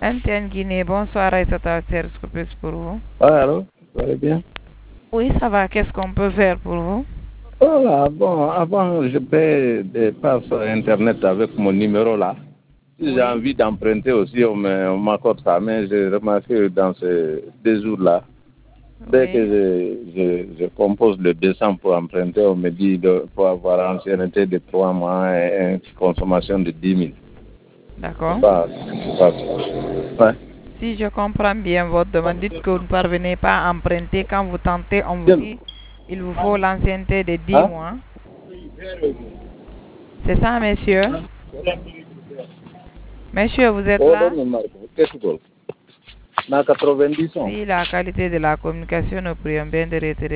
MTN Guinée, bonsoir Aïssata, service Scopus pour vous. Ah, allô, ça va bien? Oui, ça va, qu'est-ce qu'on peut faire pour vous? Voilà, bon, avant, je paie des passes Internet avec mon numéro là. Si j'ai Oui, envie d'emprunter aussi, on m'accorde ça. Mais j'ai remarqué dans ces 2 jours-là, dès que oui, je compose le 200 pour emprunter, on me dit qu'il faut avoir ancienneté de 3 mois et une consommation de 10 000. d'accord. C'est pas ça. Ouais. Si je comprends bien votre demande, dites que vous ne parvenez pas à emprunter. Quand vous tentez, on vous Tiens. dit il vous faut l'ancienneté de 10 Hein? mois. C'est ça, monsieur? Monsieur, vous êtes Oh, là? non, Marco, qu'est-ce que c'est? Na 90 ans. Si la qualité de la communication, nous prions bien de retirer